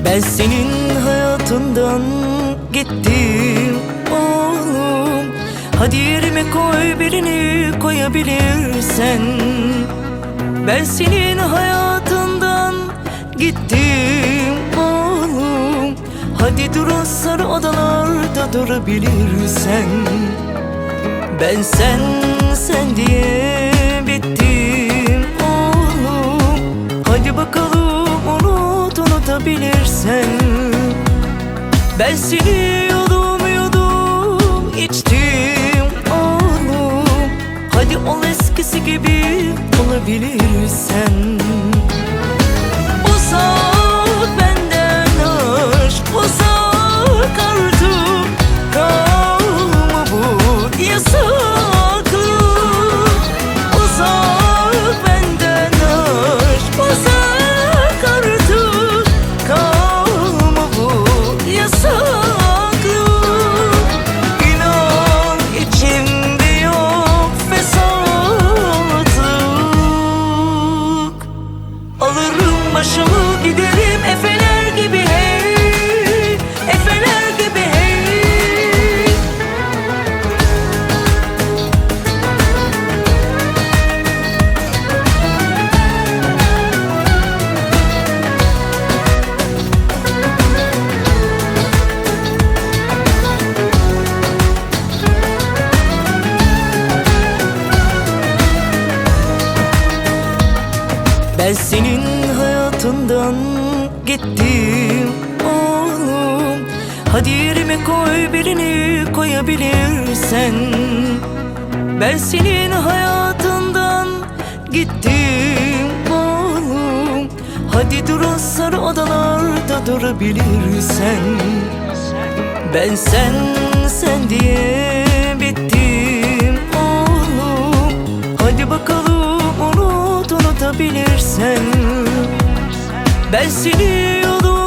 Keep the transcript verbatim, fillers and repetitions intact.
Ben senin hayatından gittim oğlum. Hadi yerime koy birini koyabilirsen. Ben senin hayatından gittim oğlum. Hadi dur o sarı odalarda durabilirsen. Ben sen sen diye bittim oğlum. Hadi bakalım unut unutabilirsen. Ben seni yudum yudum içtim oğlum. Hadi ol eskisi gibi olabilirsen. Uzak benden aşk, uzak artık. Kalma bu yasaklı. Uzak benden aşk, uzak artık. Kalma bu yasaklı. İnan içimde yok fesatlık. Alırım başımı giderim efeler gibi hey, efeler gibi hey. Ben senin hayatından gittim oğlum. Hadi yerime koy birini koyabilirsen. Ben senin hayatından gittim oğlum. Hadi dur o sarı odalarda durabilirsen. Ben sen sen diye bittim oğlum. Hadi bakalım unut unutabilirsen. Ben seni yolum